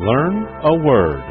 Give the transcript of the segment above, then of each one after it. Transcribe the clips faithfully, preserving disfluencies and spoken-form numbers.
Learn a word.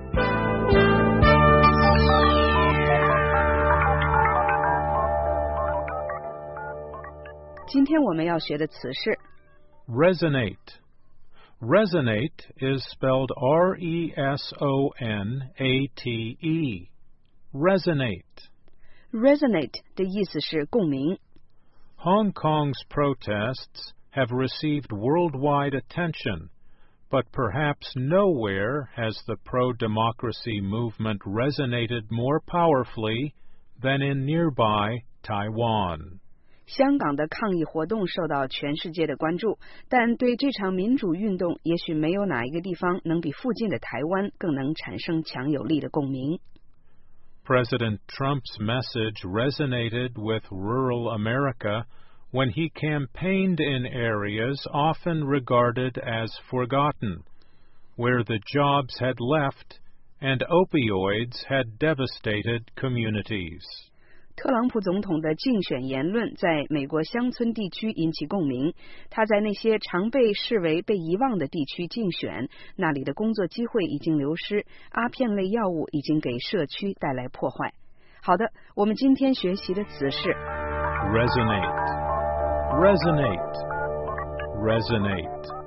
Resonate. Resonate is spelled R E S O N A T E. Resonate. Resonate 的意思是共鸣。 Hong Kong's protests have received worldwide attention, but perhaps nowhere has the pro-democracy movement resonated more powerfully than in nearby Taiwan. 香港的抗议活动受到全世界的关注，但对这场民主运动，也许没有哪一个地方能比附近的台湾更能产生强有力的共鸣。 President Trump's message resonated with rural America when he campaigned in areas often regarded as forgotten, where the jobs had left and opioids had devastated communities. 特朗普总统的竞选言论在美国乡村地区引起共鸣。他在那些常被视为被遗忘的地区竞选，那里的工作机会已经流失，阿片类药物已经给社区带来破坏。好的，我们今天学习的词是 resonate, resonate, resonate.